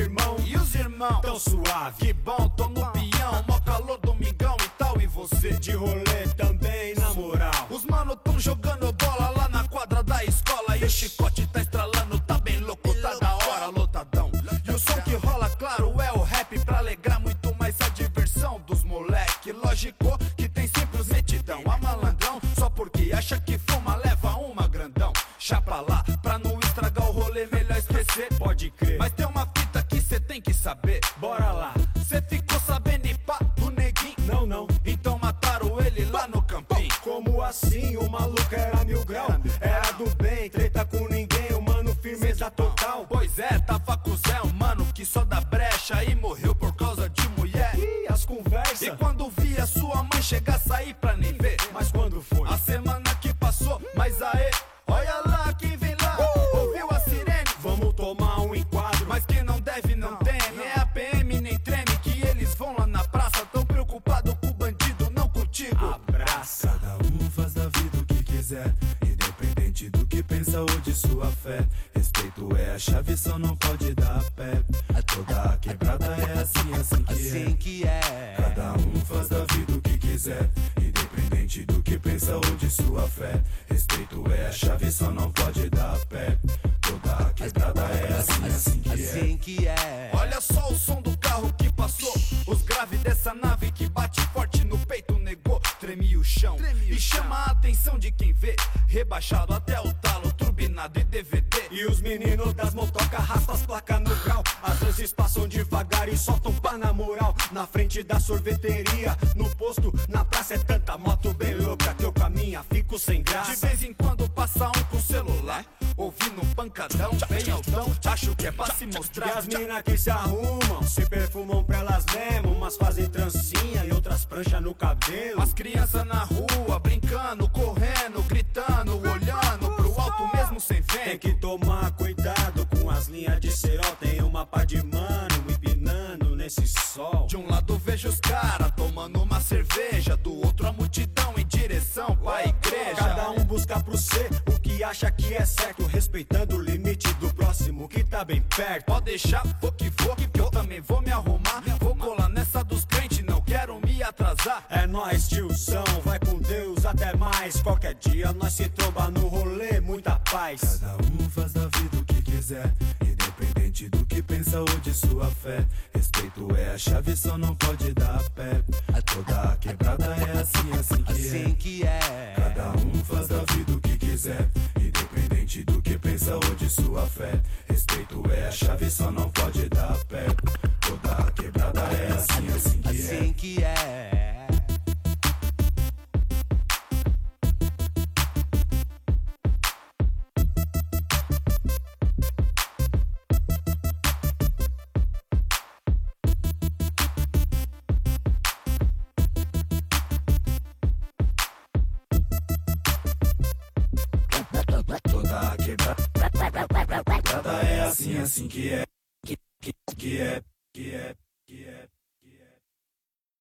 irmão? E os irmãos? Tão suave. Que bom, tô no peão, mó calor, domingão e tal, e você? De rolê também, na moral. Os mano tão jogando bola lá na quadra da escola e o chicote tá estralando, tá bem louco, tá da hora, lotadão. E o som que rola, claro, é o rap pra alegrar muito mais a diversão dos moleque. Lógico que tem sempre os metidão, a malandrão, só porque acha que fuma leva uma grandão. Chapa lá, pra não estragar o rolê, melhor esquecer. Pode crer. Mas tem uma fita que cê tem que saber. Bora lá. Cê ficou sabendo e pá, do neguinho? Não, não. Então mataram ele lá no campinho. Como assim? O maluco era 1000 grau. Era do bem, treta com ninguém. O mano, firmeza total. Pois é, tava com o Zé, um mano que só dá brecha e morreu por causa de mulher. Ih, as conversas. E quando via sua mãe chegar, sair pra nem ver. Mas quando foi? A semana que passou, mas aê, olha lá quem vem lá. Ouviu a sirene? Vamos tomar um enquadro. Mas quem não deve não teme. É a PM nem treme, que eles vão lá na praça, tão preocupado com o bandido, não contigo. Abraça. Cada um faz da vida o que quiser, independente do que pensa ou de sua fé. Respeito é a chave, só não pode dar a pé. Toda a quebrada é assim que é. Cada um faz da vida o que quiser, independente do que pensa ou de sua fé. Respeito é a chave, só não pode dar a pé. Toda a quebrada é assim que é. Olha só o som do carro que passou, os graves dessa nave que bate forte no peito, negou, treme o chão e chama a atenção de quem vê. Rebaixado até o talo, turbinado e DVD. E os meninos das motoca arrastam as placas no grau. Às vezes passam devagar e soltam pá na moral. Na frente da sorveteria, no posto, na praça é tanta moto bem louca que eu caminho, fico sem graça. De vez em quando passa um com celular, ouvindo um pancadão, bem altão, acho que é pra se E mostrar. as mina que se arrumam, se perfumam pra elas mesmo. Umas fazem trancinha e outras prancha no cabelo. As crianças na rua, brincando, correndo, gritando, olhando pro alto mesmo sem Tem vento. que tomar cuidado com as linhas de cerol. Tem uma pá de mano empinando nesse sol. De um lado vejo os caras tomando uma cerveja, do outro a multidão em direção pra igreja. Cada um busca pro ser o que acha que é certo, respeitando o limite do próximo que tá bem perto. Pode deixar, vou que eu também vou me arrumar. Vou colar nessa dos crentes, não quero me atrasar. É nóis, tiozão, vai com Deus, até mais. Qualquer dia nós se tromba no rolê, muita paz. Cada um faz da vida o que quiser, independente do que pensa ou de sua fé. Respeito é a chave, só não pode dar a pé. Toda a quebrada é assim que é. Cada um faz da vida o que quiser, independente do que pensa ou de sua fé. Respeito é a chave, só não pode dar a pé. Toda a quebrada é assim que é. Toda a quebrada é assim que é. Que é.